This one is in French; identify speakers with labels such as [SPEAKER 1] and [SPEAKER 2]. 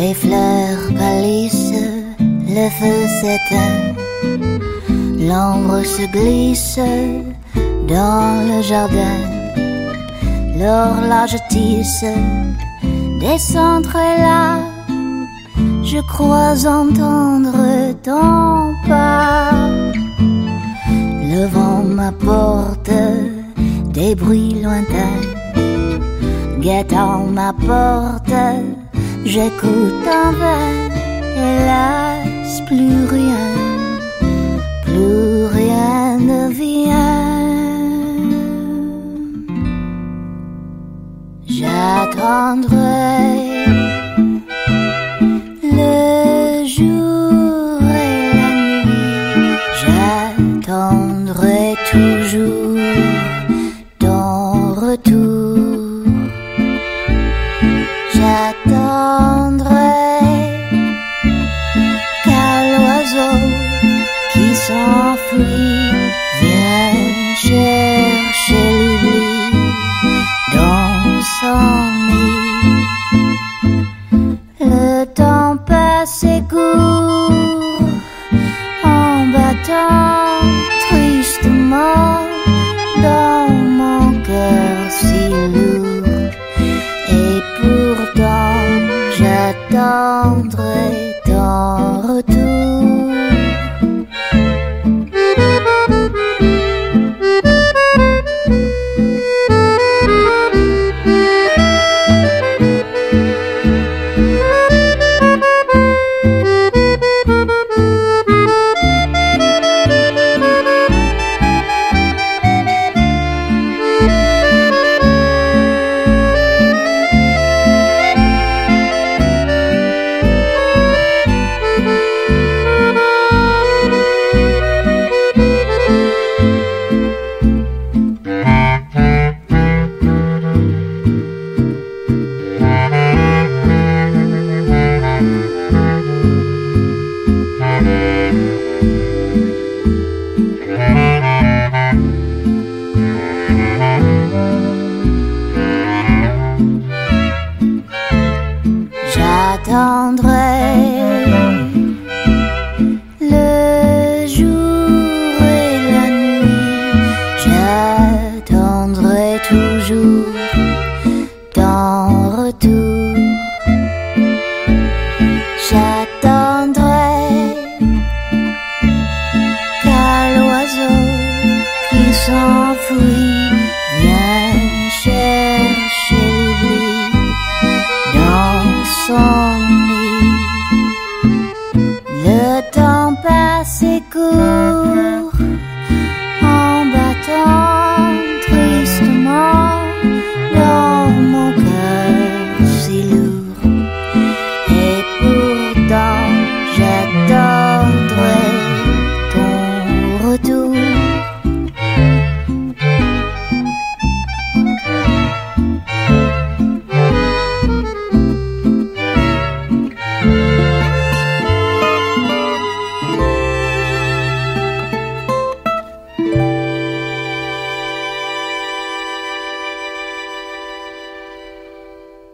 [SPEAKER 1] Les fleurs pâlissent, le feu s'éteint, l'ombre se glisse dans le jardin. L'horloge tisse des centres-là. Je crois entendre ton pas. Le vent m'apporte des bruits lointains. Guettant ma porte, j'écoute en vain. Hélas, plus rien ne vient. J'attendrai le jour et la nuit. J'attendrai toujours ton retour. J'attendrai qu'à l'oiseau qui s'enfuit vienne chercher l'oubli dans son nid. Le temps passe et court en battant tristement dans mon cœur si lourd. Et pourtant j'attendrai ton retour. J'attendrai